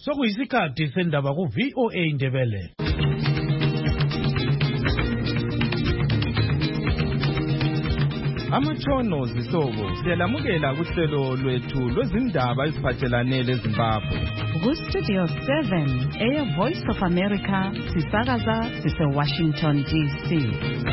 Sokuyisikhathi sendaba ku VOA Indebele. Amatshono zihlobo siyalamukela kuhlelo lwethu lwezindaba eziphathelane leZimbabwe. Ku-Studio 7 Voice of America sisakaza sise-Washington DC.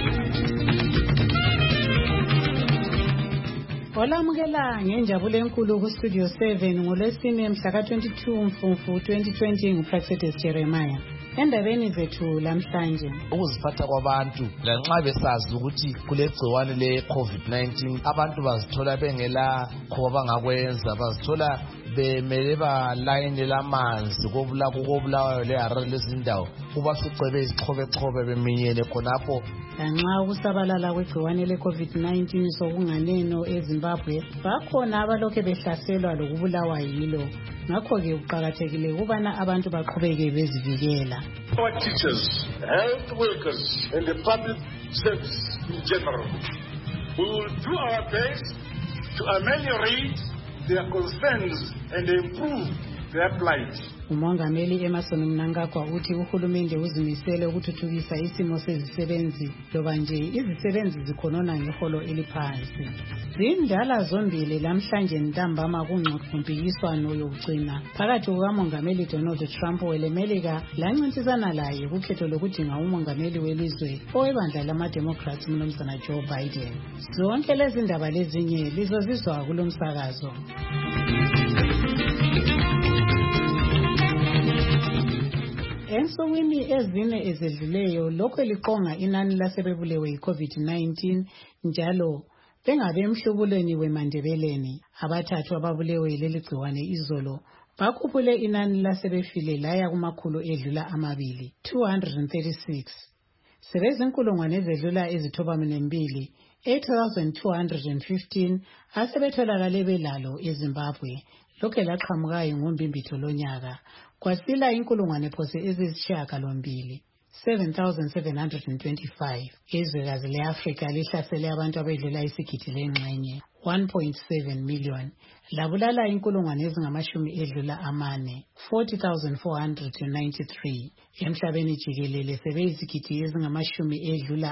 Olamukela ngenjabulo enkulu ku-Studio 7 ngolwesine mhla ka-22 Mfumfu 2020 nguPraxedes Jeremiah. Endabeni zethu lamhlanje, ukuziphatha kwabantu lanxa besazi ukuthi kulegciwane le-COVID-19 abantu bazithola bengela kho abangakwenza, bazithola bemele balayini lamanzi kokobulawayo le-Harare lezindawo kubafice bezixhobe beminyene khonapho. Lanxa ukusabalala kwegciwane le-COVID-19 sokunganeno eZimbabwe, bakhona abalokhe behlaselwa lokubulawa yilo. Ngakho-ke kuqakathekile ukubana abantu baqhubeke bezivikela. Our teachers, health workers, and the public service in general, we will do our best to ameliorate their concerns and improve their plight. Umongameli Emerson Mnangagwa uthi uhulumende uzimisele ukuthuthukisa isimo sezisebenzi loba nje izisebenzi zikhonona ngeholo eliphansi. Zindala zombili lamhlanje ntambama kungxoxompikiswano yokugcina phakathi kukamongameli Donald Trump welemelika lancintisana laye kukhetho lokudinga umongameli welizwe owebandla lama-Democrats uMnumzana Joe Biden. Zonke lezi ndaba lezinye lizozizwa kulo msakazo. Ensukwini ezine ezedluleyo lokho liqonga inani lasebebulewe yi-COVID-19 njalo bengabe emhlubulweni wemandebeleni. Abathathu ababulewe leli gciwane izolo bakhuphule inani lasebefile laya kumakhulu edlula 236. Sebezinkulungwane ezedlula ezithoba-2 8,215 asebetholakale belalo eZimbabwe. Lokho laqhamukayo ngoMbimbitho lonyaka. Kwasila inkulungwane phose ezisishiyagalombili 7,725. Izwekazi le-Afrika lihlasele abantu abedlula isigidi lengxenye 1.7 million. Labulala inkulungwane ezingamashumi edlula 40,493. Emhlabeni jikelele sebeyizigidi ezingamashumi edlula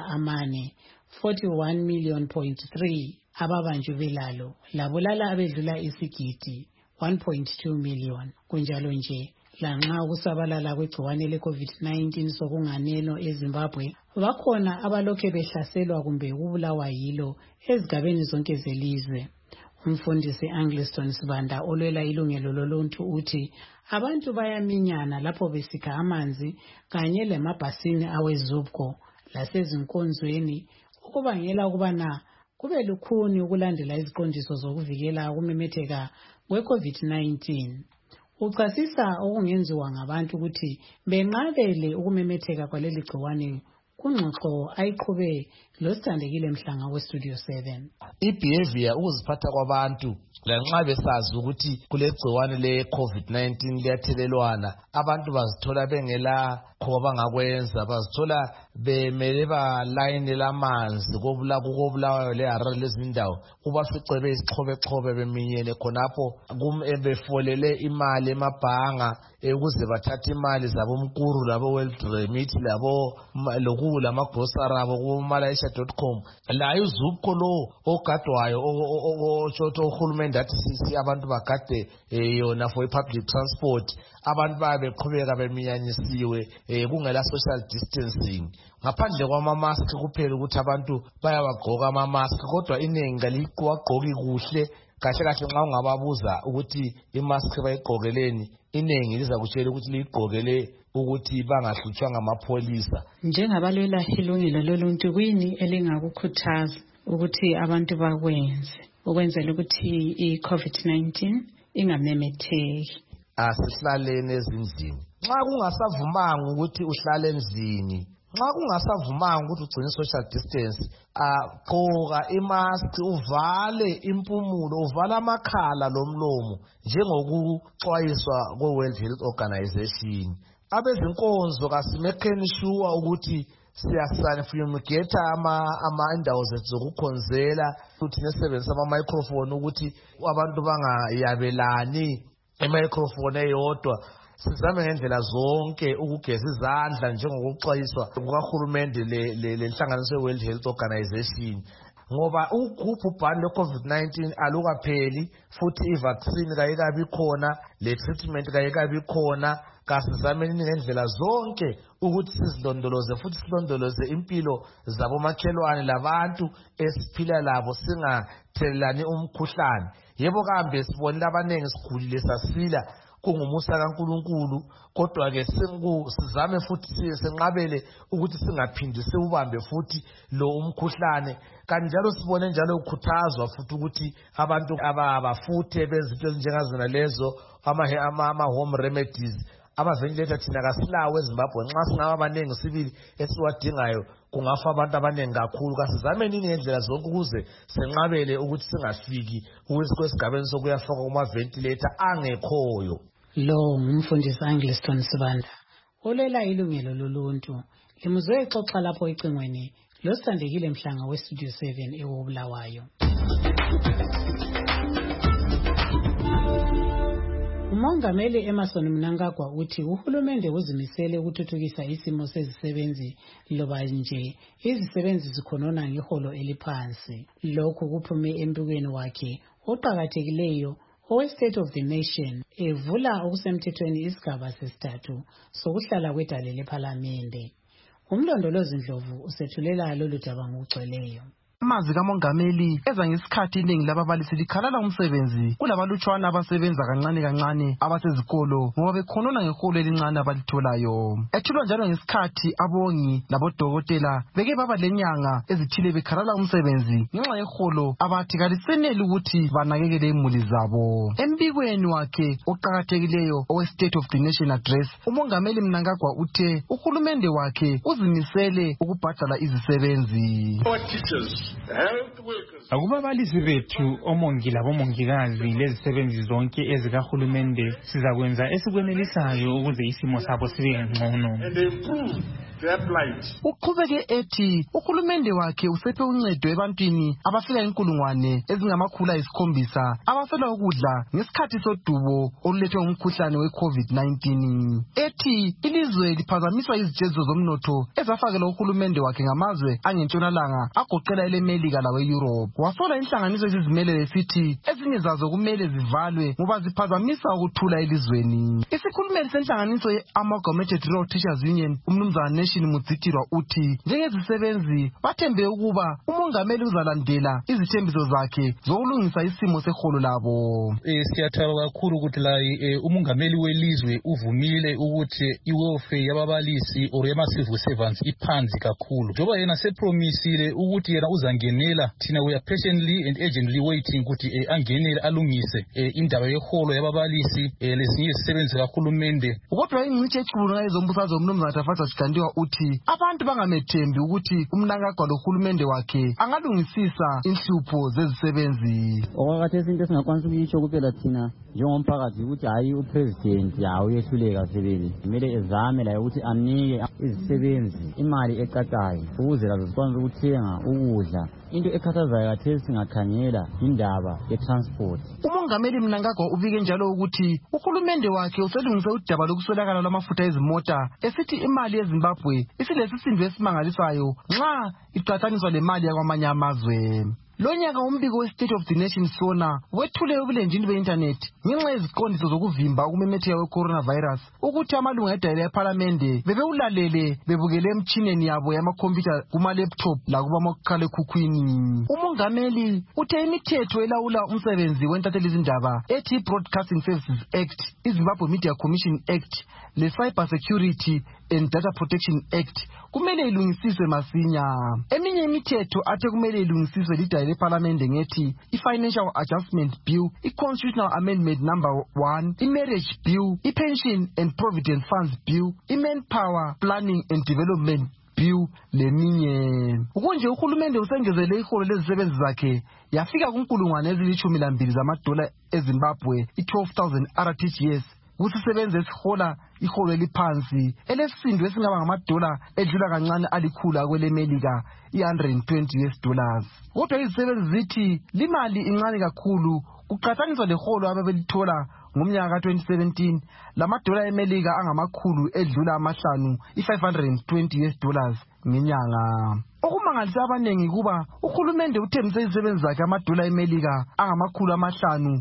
41.3 ababanjwe belalo. Labulala abedlula isigidi 1.2 million. Kunjalo nje, lanxa ukusabalala kwegciwane le-COVID-19 sokunganeno eZimbabwe, bakhona abalokhe behlaselwa kumbe ukubulawa yilo ezigabeni zonke zelizwe. Umfundisi Angliston Sibanda olwela ilungelo loluntu uthi abantu bayaminyana lapho besikha amanzi kanye lemabhasini awezubko lasezinkonzweni ukubangela ukubana kube lukhuni ukulandela iziqondiso zokuvikela ukumemetheka kwe-COVID-19. Uchasisa okungenziwa ngabantu ukuthi benqabele ukumemetheka kwaleli gciwane kungxoxo ayiqhube losithandekile Mhlanga we-Studio 7. I-behavior ukuziphatha kwabantu lanxa besazi ukuthi kulegciwane le-COVID-19 liyathelelwana, abantu bazithola bengela kho abangakwenza, bazithola bemele balayini lamanzi kokobulawayo le-Harare lezindawo kubafice bezixhobe beminyene khonapho befolele imali emabhanga ukuze bathathe imali zabomkuru labo World Remit labo lamagrosari abo kumalayisha.com. La uzubko lo ogadwayo otshoto uhulumende athi sisi abantu bagade yona for public transport, abantu babeqhubeka beminyanyisiwe kungela social distancing. Ngaphandle kwama-mask kuphela ukuthi abantu bayawagqoka ama-mask, kodwa iningi kaliwagqoki kuhle. Kahle nxa ungababuza ukuthi imask bayigqokeleni, iningi liza kutshela ukuthi liyigqokele ukuthi bangahlutshwa ngamapholisa. Njengabalwela ilungelo loluntu, kuyini elingakukhuthaza ukuthi abantu bakwenze ukwenzela ukuthi i-COVID-19 ingamemetheki? Asihlaleni ezindlini. Nxa kungasavumanga ukuthi uhlale endlini, nxa kungasavumanga ukuthi ugcine social distance, gqoka imask, uvale impumulo, uvale amakhala lomlomo njengokuxwayiswa kwe-World Health Organization. Abezinkonzo kasimekeni sure ukuthi siyasifumigate indawo zethu zokukhonzela, futhi nesebenzisa ama-microphone ukuthi abantu bangayabelani i-microphone eyodwa. sizame ngendlela zonke ukugeza izandla njengokuxwayiswa kukahulumende lenhlanganiso ye-World Health Organization, ngoba ubhubhane lwe-COVID-19 alukapheli, futhi i-vaccine kayikabi khona, le-treatment kayikabi khona. Kasizameni ngendlela zonke ukuthi sizilondoloze futhi silondoloze impilo zabomakhelwane labantu esiphila labo, singathelelani umkhuhlane. Yebo kambe sibonile abanengi sigulile sasila, kungumusa kaNkulunkulu, kodwa-ke sizame futhi senqabele ukuthi singaphindi siwubambe futhi lo umkhuhlane. Kanti njalo sibone njalo ukukhuthazwa futhi ukuthi abantu abafuthe benze into ezinjengazona lezo, ama-home remedies, ama-ventilator thina kasilawo eZimbabwe. Nxa singaba abaningi sibili esiwadingayo kungafa abantu abaningi kakhulu. Kasizameni ngendlela zonke ukuze senqabele ukuthi singafiki kwesigabeni sokuyafaka kuma-ventilator angekhoyo. Lo ngumfundisi Angliston Sibanda olela ilungelo loluntu. Limuzwe exoxa lapho ecingweni losithandekile Mhlanga weStudio 7 ewoBulawayo. Umongameli Emmerson Mnangagwa uthi uhulumende uzimisele ukuthuthukisa isimo sezisebenzi loba nje izisebenzi zikhonona ngeholo eliphansi. Lokhu kuphume empikweni wakhe oqhakathekileyo owe-State of the Nation evula okusemthethweni isigaba sesithathu sokuhlala kwedale lephalamende. Umlondolozi Ndlovu usethulela lolu daba ngokugcweleyo. Amazwi kamongameli eza ngesikhathi iningi lababalisi likhalala umsebenzi kulabalutshwana abasebenza kancane abasezikolo ngoba bekhonona ngeholo elincane abalitholayo. Ethulwa njalo ngesikhathi abongi labodokotela beke baba lenyanga ezithile bekhalala umsebenzi ngenxa yeholo abathi kaliseneli ukuthi banakekele imuli zabo. Embikweni wakhe oqhakathekileyo owe-State of the Nation Address, umongameli Mnangagwa uthe uhulumende wakhe uzimisele ukubhadala izisebenzi. Akubabalisi bethu, omongi labomongikazi lezisebenzi zonke ezikahulumende sizakwenza esikwenelisayo ukuze isimo sabo sibe ngcono. Uqhubeke ethi uhulumende wakhe usephe uncedo ebantwini abafika inkulungwane ezingama-700 abafela ukudla ngesikhathi sodubo olulethwe ngumkhuhlane we-COVID-19. Ethi ilizwe liphazamiswa izitshezo zomnotho ezafakelwa uhulumende wakhe ngamazwe angentshonalanga agoqela eleMelika lawe-Europe. Wasola inhlanganiso ezizimele lesithi ezinye zazo kumele zivalwe ngoba ziphazamisa ukuthula elizweni. Isikhulumeli senhlanganiso ye-Amalgamated Rural Teachers Union umnumzana Nation Mudzikirwa uthi njengezisebenzi bathembe ukuba umongameli uzalandela izithembiso zakhe zokulungisa isimo seholo labo. Siyathaba kakhulu ukuthi la umongameli welizwe uvumile ukuthi iwelfare yababalisi or yama-civil servants iphansi kakhulu. Njoba yena sepromisile ukuthi yena uzangenela, thina we are patiently and urgently waiting ukuthi angenele alungise indaba yeholo yababalisi lezinye izisebenzi kahulumende. Kodwa ingcitshi ecubungula ezombusazwe umnumzana Tafatha Sigandiwa uthi abantu bangamethembi ukuthi uMnangagwa lohulumende wakhe angalungisisa inhlupho zezisebenzi. Okwakhathesi into esingakwanisa ukuyisho kuphela thina njengomphakathi ukuthi hayi upresident uyehluleka sebenzi, kumele ezame la ukuthi anike izisebenzi imali eqaqayo ukuze lazo zikwanise ukuthenga ukudla. Into ekhathazayo kathesi singakhangela indaba ye-transport. Umongameli Mnangagwa ubike njalo ukuthi uhulumende wakhe uselungise udaba lokuswelakala lwamafutha ezimota esithi imali yeZimbabwe isilesisindo esimangalisayo nxa iqhathaniswa lemali yakwamanye amazwe. Lonyaka umbiko we-State of the Nation sona wethule ubulenjini be-internet ngenxa yeziqondiso zokuvimba ukumemetheka we-coronavirus ukuthi amalunga edale ephalamende bebewulalele bebukele emtshineni yabo yamakhompyutha kuma-laptop lakubamakhalekhukhwini. Umongameli uthe imithetho elawula umsebenzi wentatheli izindaba ethi Broadcasting Services Act, iZimbabwe Media Commission Act le-Cyber Security and Data Protection Act kumele ilungisiswe masinya. Eminye imithetho athe kumele ilungisiswe lidale lephalamende ngethi i-Financial Adjustment Bill, i-Constitutional Amendment Number 1, i-Marriage Bill, i-Pension and Provident Funds Bill, i-Manpower Planning and Development Bill leminye. Ukunje uhulumende usengezele iholo lezisebenzi zakhe yafika kunkulungwane ezili-12 zamadola eZimbabwe, i-12,000 RTGS. Kusisebenza esihola iholo eliphansi elesisindo esingaba ngamadola edlula kancane alikhulu kweleMelika, i-$120. Kodwa izisebenzi zithi limali incane kakhulu kuqhathaniswa leholo ababelithola ngomnyaka ka-2017 lamadola emelika angamakhulu edlula amahlanu $520 ngenyanga. Okumangalisa abanengi kuba uhulumende uthembise izisebenzi zakhe amadola emelika angamakhulu amahlanu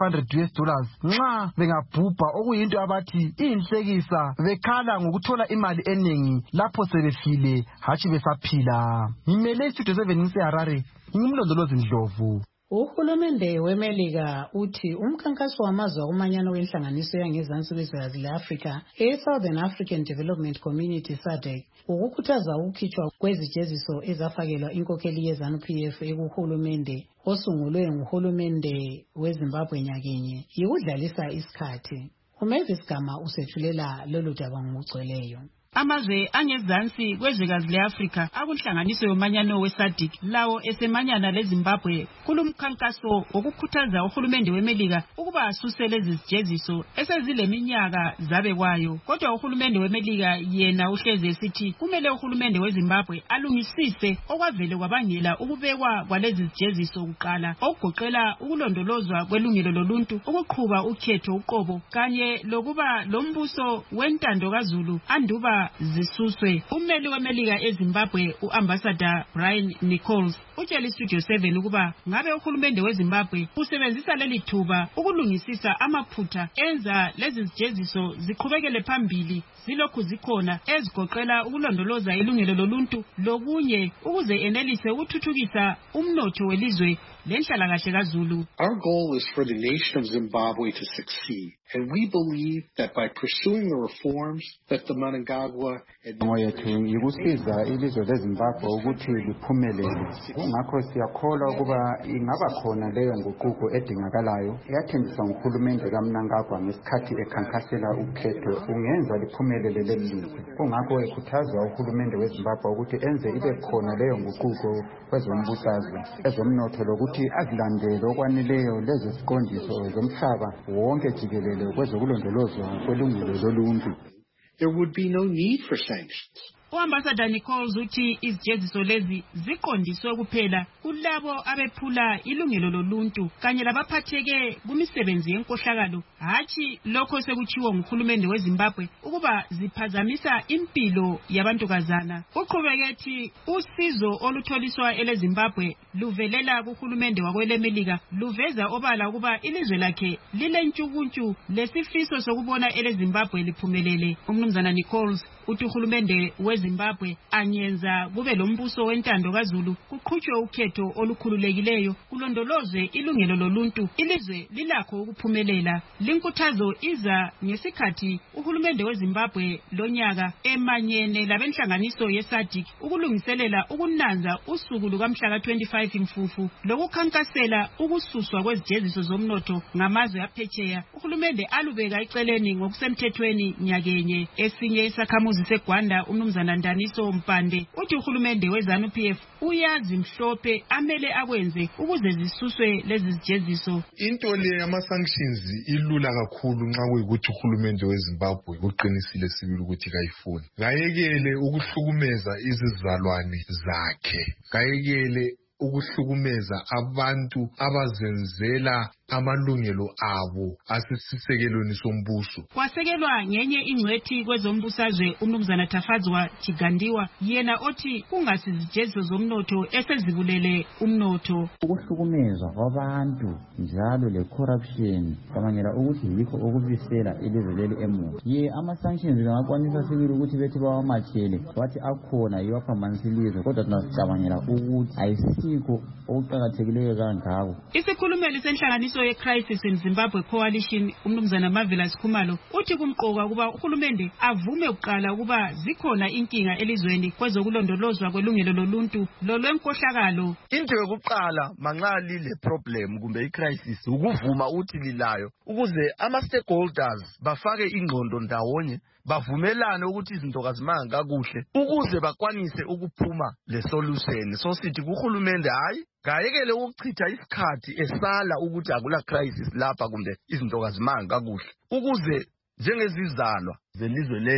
$500 nxa bengabhubha, okuyinto abathi iyinhlekisa, bekhala ngokuthola imali eningi lapho sebefile hatshi besaphila. Ngimele Studio 7 ngiseHarare, ngimlondolozi Ndlovu. Uhulumende weMelika uthi umkhankaso wamazwe akumanyano wenhlanganiso yangezansi kwezwekazi le-Afrika e-Southern African Development Community SADC ukukhuthaza ukukhitshwa kwezijeziso ezafakelwa inkokheli ye-ZANU-PF ekuhulumende osungulwe nguhulumende weZimbabwe nyakenye yikudlalisa isikhathi. uMavis Gama usethulela lolu daba ngokugcweleyo. Amazwe angezansi kwezwekazi le-Afrika akunhlanganiso yomanyano we-SADC lawo esemanyana leZimbabwe kulumkhankaso wokukhuthaza uhulumende weMelika ukuba asuse lezi zijeziso esezileminyaka zabekwayo. Kodwa uhulumende weMelika yena uhlezi esithi kumele uhulumende weZimbabwe alungisise okwavele kwabangela ukubekwa kwalezi zijeziso kuqala, okugoqela ukulondolozwa kwelungelo loluntu, ukuqhuba ukhetho uqobo kanye lokuba lombuso wentando kaZulu anduba zisuswe. Ummeli weMelika eZimbabwe uAmbassador Brian Nichols utshela Studio 7 ukuba ngabe uhulumende weZimbabwe usebenzisa leli thuba ukulungisisa amaphutha enza lezi zijeziso ziqhubekele phambili zilokhu zikhona, ezigoqela ukulondoloza ilungelo loluntu lokunye ukuze enelise ukuthuthukisa umnotho welizwe lenhlalakahle kaZulu. Our goal is for the nation of Zimbabwe to succeed, and we believe that by pursuing the reforms that the Mnangagwa yethu yikusiza ilizwe leZimbabwe ukuthi liphumelele. Kungakho siyakholwa ukuba ingaba khona leyo nguquko edingakalayo eyathembiswa nguhulumende kaMnangagwa ngesikhathi ekhankasela ukhetho ungenza liphumelele leli lizwe. Kungakho ekhuthazwa uhulumende weZimbabwe ukuthi enze ibe khona leyo nguquko kwezombusazwe, ezomnotho lokuthi azilandele okwaneleyo lezi ziqondiso zomhlaba wonke jikelele kwezokulondolozwa kwelungelo loluntu. There would be no need for sanctions. uAmbassador Nichols uthi izijeziso lezi ziqondiswe kuphela kulabo abephula ilungelo loluntu kanye labaphatheke kumisebenzi yenkohlakalo, hatshi lokho sekuchiwo nguhulumende weZimbabwe ukuba ziphazamisa impilo yabantukazana. Uqhubeke usizo olutholiswa eleZimbabwe luvelela kuhulumende wakwelemelika luveza obala ukuba ilizwe lakhe lilentshukuntshu lesifiso sokubona eleZimbabwe liphumelele. Umnumzana Nichols uthi uhulumende weZimbabwe anyenza kube lombuso wentando kaZulu, kuqhutshwe ukhetho olukhululekileyo, kulondolozwe ilungelo loluntu, ilizwe lilakho ukuphumelela. Linkuthazo iza ngesikhathi uhulumende weZimbabwe lonyaka emanyene labenhlanganiso yeSADC ukulungiselela ukunanza usuku lukamhla ka-25 Mfufu lokukhankasela ukususwa kwezijeziso zomnotho ngamazwe aphetsheya. Uhulumende alubeka eceleni ngokusemthethweni nyakenye. Esinye isakhamuzi seGwanda umnumzana Ndaniso Mpande uthi uhulumende weZANU-PF uyazi mhlophe amele akwenze ukuze zisuswe lezi zijeziso. Into le ama-sanctions ilula kakhulu nxa kuyikuthi uhulumende weZimbabwe uqinisile sibili ukuthi kayifuni. Ngayekele ukuhlukumeza izizalwane zakhe, ngayekele ukuhlukumeza abantu abazenzela amalungelo abo asisisekelweni sombuso. Kwasekelwa ngenye ingcwethi kwezombusazwe umnumzana Tafadzwa Chigandiwa yena othi kungasizijeziso zomnotho esezibulele umnotho. Ukuhlukumezwa kwabantu njalo le-corruption kwamanyela ukuthi yikho okubisela ilizwe leli emuva. Ama-sanctions bengakwanisa sibili ukuthi bethi bawamachele wathi akhona iwaphambanisa ilizwe, kodwa tunasicabangela ukuthi ayisikho okuqakathekileyo kangako. Isikhulumeli senhlanganiso ye-Crisis in Zimbabwe Coalition umnumzana Marvelous Khumalo uthi kumqoka kuba uhulumende avume ukuqala ukuba zikhona inkinga elizweni kwezokulondolozwa kwelungelo loluntu lolwenkohlakalo. Into yokuqala manxa lile problem kumbe i-crisis ukuvuma uthi lilayo ukuze ama-stakeholders bafake ingqondo ndawonye bavumelane ukuthi izinto kazimanga kakuhle ukuze bakwanise ukuphuma le solution. So sithi kuhulumende hayi ngayekele ukuchitha isikhathi esala ukuthi akula crisis lapha kumbe izinto kazimanga kakuhle ukuze njengezizalwa zelizwe leli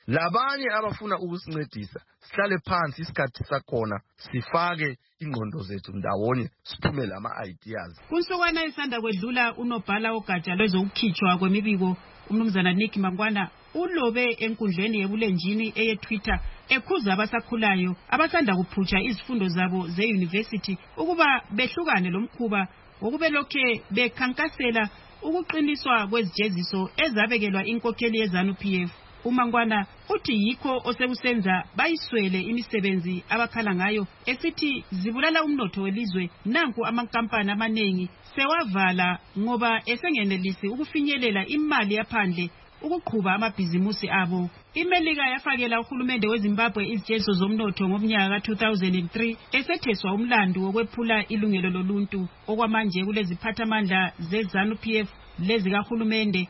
labanye abafuna ukusincedisa sihlale phansi isikhathi sakhona sifake ingqondo zethu ndawonye siphume lama-ideas. Kunsukwana isanda kwedlula unobhala ogatsha lwezokukhitshwa kwemibiko umnumzana Nick Mangwana ulobe enkundleni yebulenjini eyeTwitter ekhuza abasakhulayo abasanda kuphutsha izifundo zabo ze-university ukuba behlukane lomkhuba wokube lokhe bekhankasela ukuqiniswa kwezijeziso ezabekelwa inkokheli yeZANU-PF. uMangwana uthi yikho osekusenza bayiswele imisebenzi abakhala ngayo esithi zibulala umnotho welizwe. Nanku amankampani amaningi sewavala ngoba esengenelisi ukufinyelela imali yaphandle ukuqhuba amabhizimusi abo. IMelika yafakela uhulumende weZimbabwe izijeziso zomnotho ngomnyaka ka-2003 esetheswa umlandu wokwephula ilungelo loluntu. Okwamanje kuleziphathamandla zeZANU-PF lezikahulumende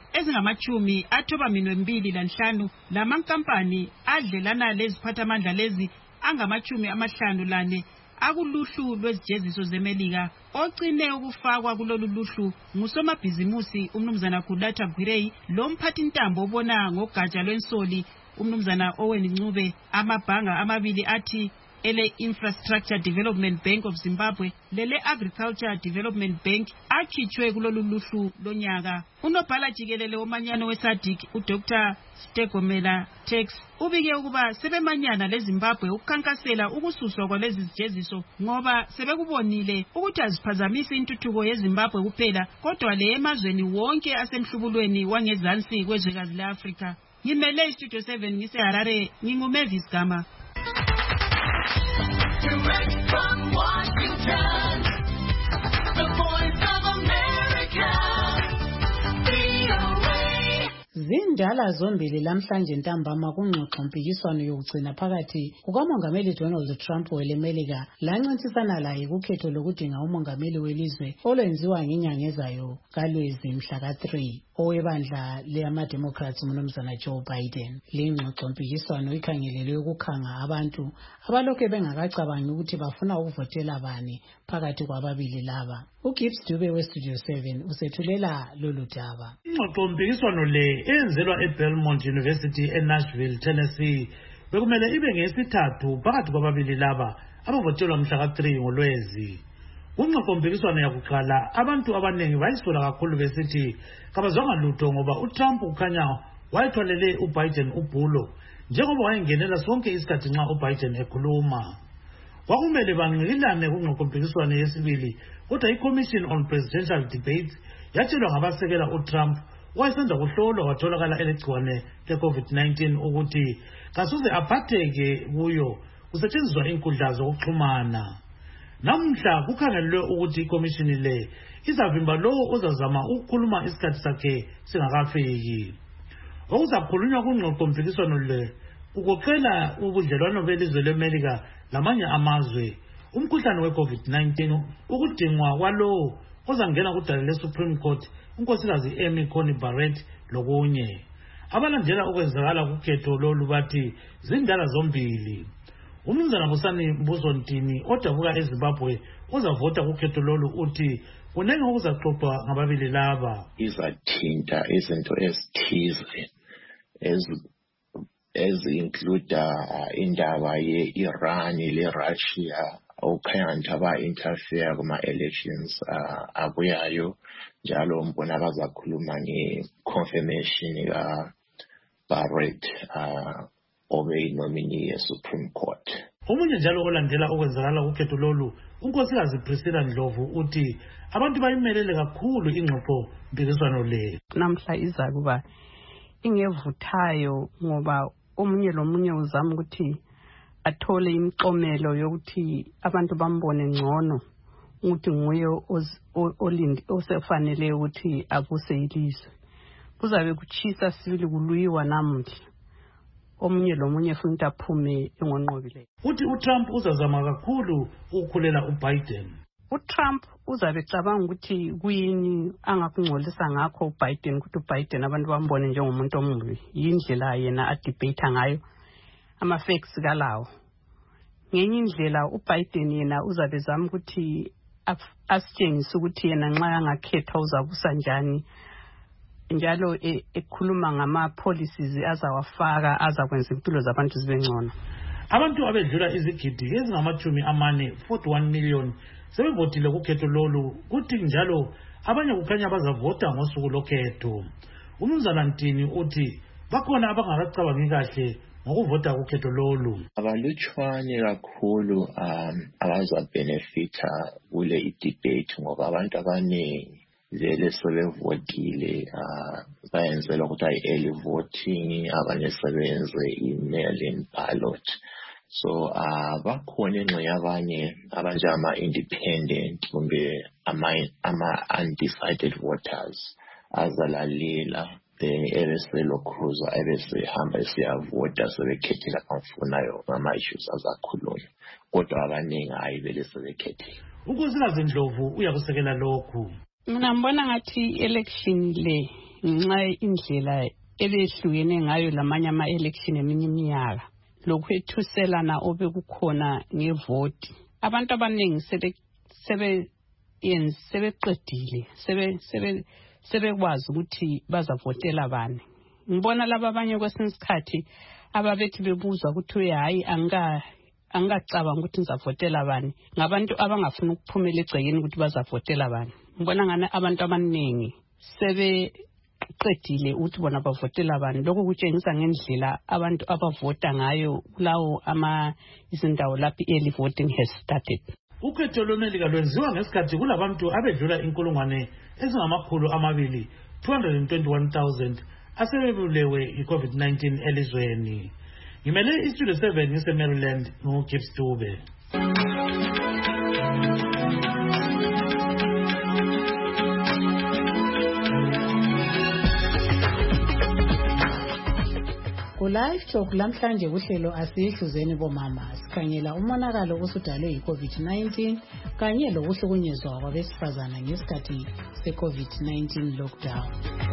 ezingama-95 lamankampani adlelana leziphathamandla lezi angama-54 akuluhlu lwezijeziso zeMelika. Ocine ukufakwa kulolu luhlu ngusomabhizimusi umnumzana Gulatha Gwirei lomphathintambo obona ngogatsha lwensoli umnumzana Owen Ncube. Amabhanga amabili athi ele Infrastructure Development Bank of Zimbabwe lele Agriculture Development Bank akhitshwe kulolu luhlu lonyaka. Unobhala jikelele womanyano weSADC uDr Stegomela Tex ubike ukuba sebemanyana leZimbabwe ukukhankasela ukususwa kwalezi zijeziso ngoba sebekubonile ukuthi aziphazamisi intuthuko yeZimbabwe kuphela kodwa le emazweni wonke asemhlubulweni wangezansi kwezwekazi leAfrika. Ngimele iStudio 7 ngiseHarare, nginguMavis Gama. Direct from Washington, the Voice of America, VOA. Zindala zombili lamhlanje ntambama kungxoxo mpikiswano yokugcina phakathi kukamongameli Donald Trump welemelika lancintisana laye kukhetho lokudinga umongameli welizwe olwenziwa ngenyanga ezayo kaLwezi mhla ka-3 owebandla leyama-Democrats umnumzana Joe Biden. Lengxoxo mpikiswano ikhangelelwe ukukhanga abantu abalokhu bengakacabangi ukuthi bafuna ukuvotela bani phakathi kwababili laba. uGibbs Dube weStudio 7 usethulela lolu daba. Ingxoxo mpikiswano le eyenzelwa eBelmont University eNashville, Tennessee bekumele ibe ngeyesithathu phakathi kwababili laba abavotelwa mhla ka-3 ngoLwezi. Kungxoxo mpikiswano yakuqala abantu abaningi bayisola kakhulu besithi kabazwanga lutho ngoba uTrump ukhanya wayethwalele uBiden ubhulo njengoba wayengenela sonke isikhathi nxa uBiden ekhuluma. Kwakumele banqikilane kungxoxo mpikiswano yesibili kodwa iCommission on Presidential Debates yatshelwa ngabasekela uTrump wayesanda kuhlolwa watholakala elegciwane le-COVID-19 ukuthi kasuze aphatheke kuyo kusetshenziswa inkundla zokuxhumana. Namhla kukhangelelwe ukuthi ikomishini le izavimba lowo ozazama ukukhuluma isikhathi sakhe singakafiki. Okuzakhulunywa kungxoxo mpikiswano le kugoqela ubudlelwano belizwe leMelika lamanye amazwe, umkhuhlane we-COVID-19, ukudingwa kwalowo ozangena kudala le-Supreme Court unkosikazi Amy Coney Barrett lokunye. Abalandela okwenzakala kukhetho lolu bathi zindala zombili. Umnumzana Busani Mbuzontini odabuka eZimbabwe ozavota kukhetho lolu uthi kunenge okuzaxoxwa ngababili laba. Izathinta izinto ezithize ezincluda indaba ye-Iran le-Russia okukhanya aba-interfere kuma-elections abuyayo njalo mbona bazakhuluma nge-confirmation ka-Barrett obe yinomini ye-Supreme Court. Omunye njalo olandela okwenzakala kukhetho lolu unkosikazi Priscilla Ndlovu uthi abantu bayimelele kakhulu ingxoxo mpikiswano le. Namhla iza kuba ingevuthayo ngoba omunye lomunye uzama ukuthi athole imiqomelo yokuthi abantu bambone ngcono ukuthi nguye osefanele ukuthi akuse ilizwe. Kuzabe kuchisa sibili kuluyiwa namuhla. Omunye lomunye futhi aphume engonqobileyo. Uthi uTrump uzazama kakhulu ukukhulela uBiden. uTrump uzabe cabanga ukuthi kuyini angakungcolisa ngakho uBiden ukuthi uBiden abantu bambone njengomuntu omubi. Yindlela yena adebate ngayo ama-facts kalawo. Ngenye indlela uBiden yena uzabe zama ukuthi asitshengise ukuthi yena nxa angakhetha uzabusa njani njalo ekhuluma ngama-policies azawafaka azakwenza impilo zabantu zibe ngcono. Abantu abedlula izigidi ezingama-41 million sebevotile kukhetho lolu, kuthi njalo abanye kukhanya bazavota ngosuku lokhetho. Umnumzana Ntini uthi bakhona abangakacabangi kahle ngokuvota kukhetho lolu. Abalutshwane kakhulu abazabhenefitha kule debate ngoba abantu abaningi vele sebevotile bayenzelwa ukuthi early voting, abanye sebenze i-mail-in ballot. So bakhona engxenye abanye abanjama-independent kumbe ama-undecided voters azalalela then ebeselokhuza ebesehamba esiyavota sebekhethela abamfunayo ngama-issues azakhulunywa, kodwa abaningi hayi vele sebekhethela. Ukuzikazi Ndlovu uyakusekela lokhu. Mina ngibona ngathi election le ngenxa indlela ebehlukene ngayo lamanye ama-election eminye iminyaka, lokhu ethuselana obekukhona ngevoti, abantu abaningi sebeqedile sebekwazi ukuthi bazavotela bani. Ngibona laba abanye kwesinye isikhathi ababethi bebuzwa ukuthi hayi angacabanga ukuthi ngizavotela bani, ngabantu abangafuna ukuphumela egcekeni ukuthi bazavotela bani. Ngibona ngani abantu abaningi sebeqedile ukuthi bona bavotela bani. Lokho kutshengisa ngendlela abantu abavota ngayo kulawo izindawo lapho early voting has started. Ukhetho lweMelika lwenziwa ngesikhathi kulabantu abedlula 221,000 asebebulewe i-COVID-19 elizweni. Ngimele iStudio 7 ngise-Maryland ngoGibbs Dube. Live Talk lamhlanje kuhlelo asihluzeni bomama sikhangela umonakalo osudalwe yi-COVID-19 kanye lokuhlukunyezwa kwabesifazana ngesikhathi se-COVID-19 lockdown.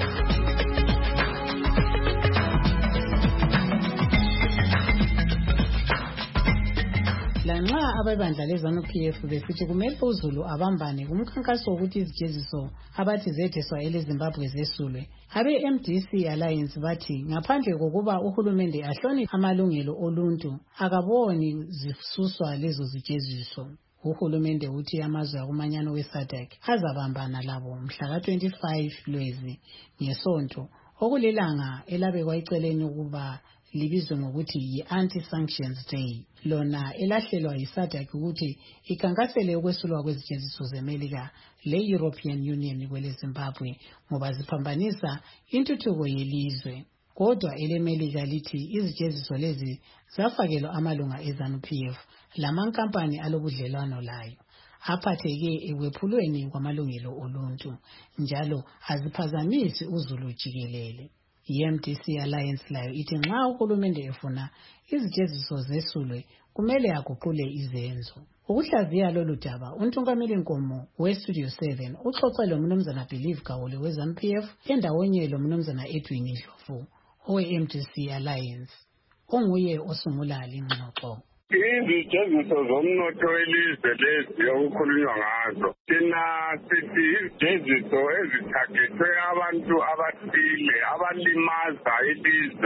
Lanxa abebandla leZANU-PF besithi kumele uZulu abambane kumkhankaso wokuthi izijeziso abathi zetheswa eleZimbabwe zesulwe, abe-MDC Alliance bathi ngaphandle kokuba uhulumende ahloniphe amalungelo oluntu akaboni zisuswa lezo zijeziso. Uhulumende uthi amazwe akumanyano we-SADC azabambana labo mhla ka-25 Lwezi ngesonto, okulilanga elabekwa eceleni ukuba libizwe ngokuthi yi-Anti-Sanctions Day, lona elahlelwa yi-SADC ukuthi ikhankasele ukwesulwa kwezijeziso zeMelika le-European Union kwele Zimbabwe ngoba ziphambanisa intuthuko yelizwe. Kodwa eleMelika lithi izijeziso lezi zafakelwa amalunga eZANU-PF lamankampani alobudlelwano layo aphatheke ekwephulweni kwamalungelo oluntu, njalo aziphazamisi uZulu jikelele. I-MDC Alliance layo ithi nxa uhulumende efuna izijeziso zesulwe kumele aguqule izenzo. Ukuhlaziya lolu daba, uNtungameli Nkomo weStudio 7 uxoxe loMnumzana Believe Gawule weZANU-PF endawonye loMnumzana Edwin Ndlovu owe-MDC Alliance onguye osungula lengxoxo. Izijeziso zomnotho welizwe lezi okukhulunywa ngazo, thina sithi izijeziso ezithagethwe abantu abathile abalimaza ilizwe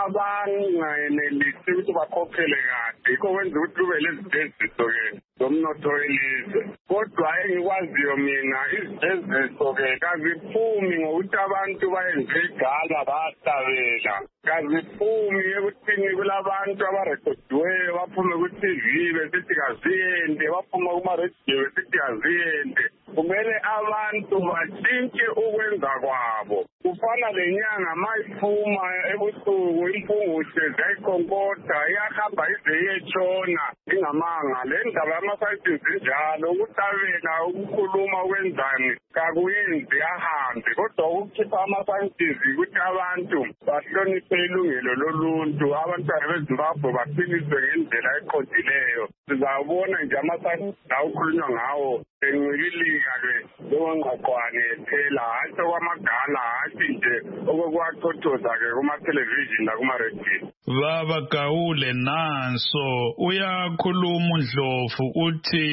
abangayenelisi ukuthi bakhokhele kahle, yikho kwenza ukuthi kube lezijeziso-ke zomnotho welizwe. Kodwa engikwaziyo mina izijeziso-ke kaziphumi ngokuthi abantu bayenze igala bahlabela, kaziphumi ekuthini kulabantu abarekhodiweyo baphume ku-TV besithi kaziyende, baphume kuma-radio besithi kaziyende. Kumele abantu batshintshe ukwenza kwabo. Kufana lenyanga mayiphuma ebusuku impungushe ziyayikhonkotha iyahamba ize iyetshona ingamanga. Le ndaba yama-science njalo ukuhlabela ukukhuluma ukwenzani kakuyenzi ahambe, kodwa ukukhipha ama-science ukuthi abantu bahloniphe ilungelo loluntu, abantwana beZimbabwe baphiliswe ngendlela eqondileyo. Sizawubona nje ama-science awukhulunywa ngawo encibilika-ke lokongqaqwane phela, hatshi okwamagala, hatshi nje okokuwachothoza-ke kuma-television nakuma-radio. Baba Gawule nanso uyakhuluma uNdlovu uthi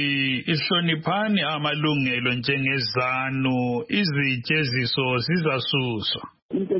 ihloniphani amalungelo njengezanu, izijeziso zizasuswa.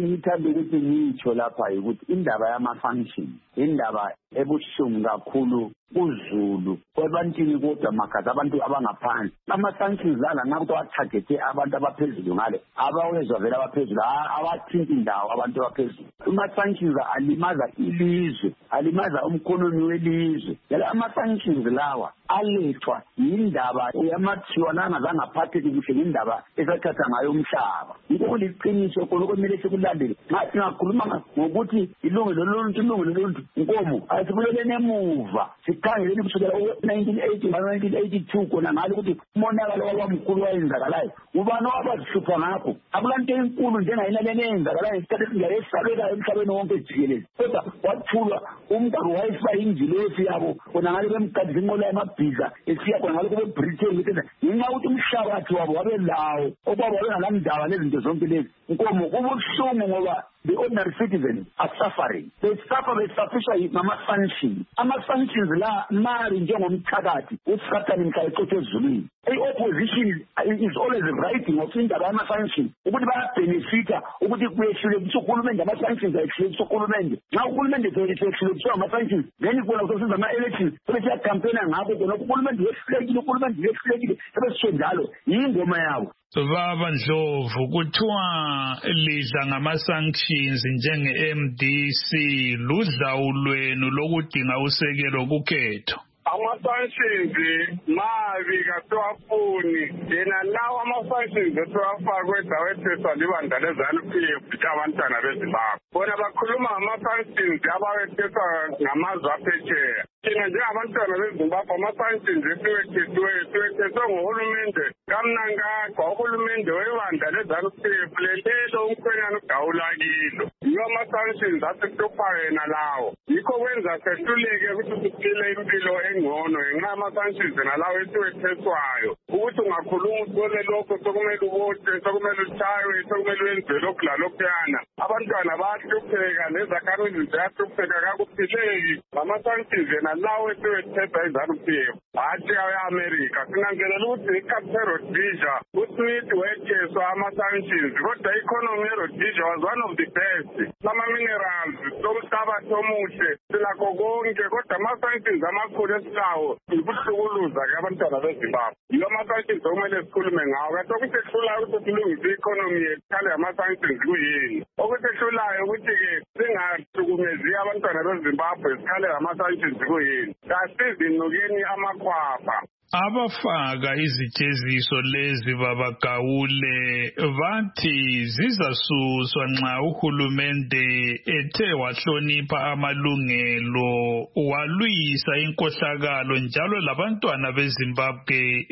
engithanda ukuthi ngitsho lapha ukuthi indaba yama-function indaba ebuhlungu kakhulu kuzulu kwebantwini kodwa magazi abantu abangaphansi. Ama-sanctions ala ngakuthi wathagethe abantu abaphezulu ngale abawezwa vele abaphezulu awathinti indawo abantu abaphezulu. Ama-sanctions alimaza ilizwe, alimaza umkhonomi welizwe. Yala ama-sanctions lawa alethwa yindaba yamathiwa nangazange aphatheke kuhle ngendaba esathatha ngayo umhlaba. Yikho kuliqiniso khona okumele sikulandele. Nxa singakhuluma ngokuthi ilungelo loluntu inkomo asibuyeleni emuva sikhangeleni kusukela 1980 1982 khona ngalo ukuthi umonakalo wabamkhulu wayenzakalayo ubani wabazihlupha ngakho. Akulanto enkulu njengayinaleni eyenzakalayo isikhathi esingayesabekayo emhlabeni wonke jikelele, kodwa wathulwa umgwaqo wayesiba injilosi yabo khona ngalo bemgadi inqola yamabhiza esiya khona ngalo kube Britain ngenxa ukuthi umhlabathi wabo wabe lawo okwabo wabengalandaba lezinto zonke lezi. Inkomo kubuhlungu ngoba the ordinary citizens are suffering. They suffer ngama-sanctions. Ama-sanctions la mali njengomthakathi usathane mhla ecothe ezulwini. I-opposition is always writing of indaba yama-sanctions ukuthi bayabenefita ukuthi kuyehlulekisa uhulumende ama-sanctions ayehlulekisa uhulumende. Nxa uhulumende ehlulekiswa ngama-sanctions then kona kusesenza ama-elections sebesiyakhampena ngakho khona uhulumende wehlulekile sebesisho njalo yingoma yabo. Baba Ndlovu, kuthiwa lidla ngama-sanctions njenge-MDC ludlawu lwenu lokudinga usekelo kukhetho. Ama-sanctions mabi kasiwafuni yena lawo ama-sanctions esiwafakwe dawetheswa libandla leZANU-PF abantwana beZimbabwe. Bona bakhuluma ngama-sanctions abawetheswa ngamazwe aphesheya. Thina njengabantwana beZimbabwe ama-sanctions siwetheswe nguhulumende kaMnangagwa, uhulumende webandla leZANU-PF lelo umkhwenyana uGawula kilo. Yiwo ama-sanctions asihlupha yena lawo. Yikho kwenza sehluleke ukuthi siphile impilo engcono ngenxa yama-sanctions nalawo esiwetheswayo. Ukuthi ungakhuluma uthole lokho sokumele ubote, sokumele utshaywe, sokumele wenze lokhu lalokhuyana. Abantwana bayahlupheka nezakhamizi ziyahlupheka kakuphileki ngama-sanctions yena lawo esiwethesa iZANU-PF. Hathi awe-America sinanzelela ukuthi iCape Rhodesia uSmith wetheswa ama-sanctions kodwa i-economy ye-Rhodesia was one of the best. Sama-minerals somhlabathi omuhle silakho konke kodwa ama-sanctions amakhulu esilawo yikuhlukuluza-ke abantwana beZimbabwe. Yiwo ama-sanctions okumele sikhulume ngawo. Kanti okusehlulayo ukuthi silungise i-economy yethu khale ama-sanctions kuyini. Okusehlulayo ukuthi-ke singahlukumezi abantwana beZimbabwe sikhale ama-sanctions kuyini. Kasizinukeni amakhwapha. Abafaka izijeziso lezi babagawule bathi zizasuswa nxa uhulumende ethe wahlonipha amalungelo walwisa inkohlakalo njalo labantwana beZimbabwe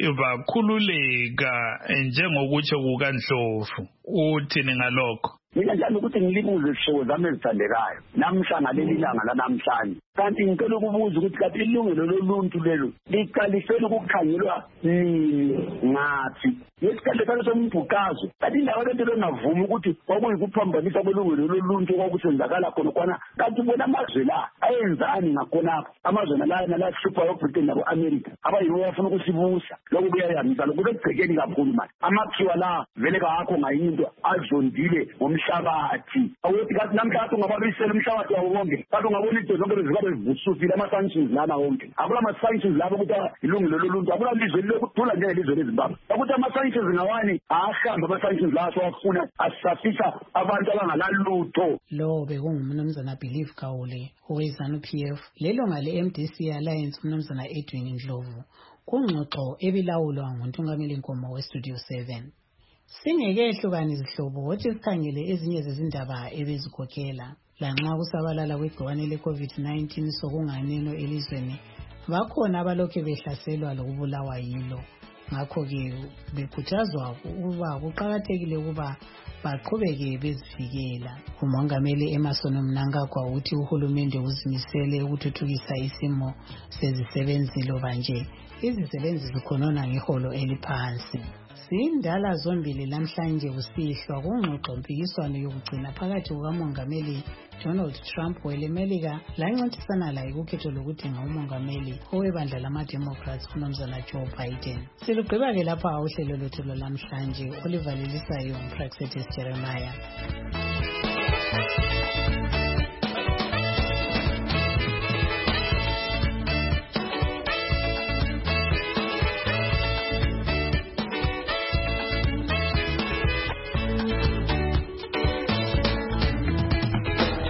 bakhululeka njengokutsho kukaNdlovu. Uthini ngalokho? Mina njalo ukuthi ngilibuze isihlobo zami ezithandekayo namhla ngaleli langa lanamhlanje. Kanti ngicela ukubuza ukuthi kanti ilungelo loluntu lelo liqalisela ukukhangelwa nini ngathi yesikhathi sakho sombhuqazo. Kanti indawo lento bengavumi ukuthi kwakuyikuphambanisa kwelungelo loluntu kwakusenzakala khona kwana. Kanti bona amazwe la ayenzani ngakhonapho amazwe nala sihlupha yoBritain nabo-America abayiwo bafuna ukusibusa lokhu kuyayamisa lokhu bekugcekeni kakhulu manje. Amakhiwa la vele kakho ngayinye into azondile ngomhlabathi. Awuthi kanti namhlanje ungababisela umhlabathi wawo wonke kanti ungabona into zonke bezikabe zivusufile ama-sanctions lana wonke. Akula ama-sanctions labo ukuthi ilungelo loluntu akula lizwe lokuthula njengelizwe leZimbabwe. Ukuthi ama-sanctions ngawani ahamba ama-sanctions lawo siwafuna asafisa abantu abangalalutho. Lo bekungumnumzana Believe Gawule oweZANU-PF lelo ngale MDC Alliance umnumzana Edwin Ndlovu kungxoxo ebilawulwa nguNtungameli Nkomo weStudio 7. Singekehlukani izihlobo wothi sikhangele ezinye zezindaba ebezikhokhela lanxa kusabalala kwegciwane le-COVID-19 sokunganeno elizweni bakhona abalokhu behlaselwa lokubulawa yilo. Ngakho-ke bekhuthazwa ukuba kuqakathekile ukuba baqhubeke bezivikela. Umongameli Emmerson Mnangagwa uthi uhulumende uzimisele ukuthuthukisa isimo sezisebenzi loba nje izisebenzi zikhonona ngeholo eliphansi. Zindala zombili lamhlanje kusihlwa kungxoxo mpikiswano yokugcina phakathi kukamongameli Donald Trump welemelika lancintisana laye kukhetho lokudinga umongameli owebandla lama-Democrats uMnumzana Joe Biden. Silugqiba-ke lapha uhlelo lwethu lwalamhlanje. Oliver Lelisayo, Praxetis Jeremiah.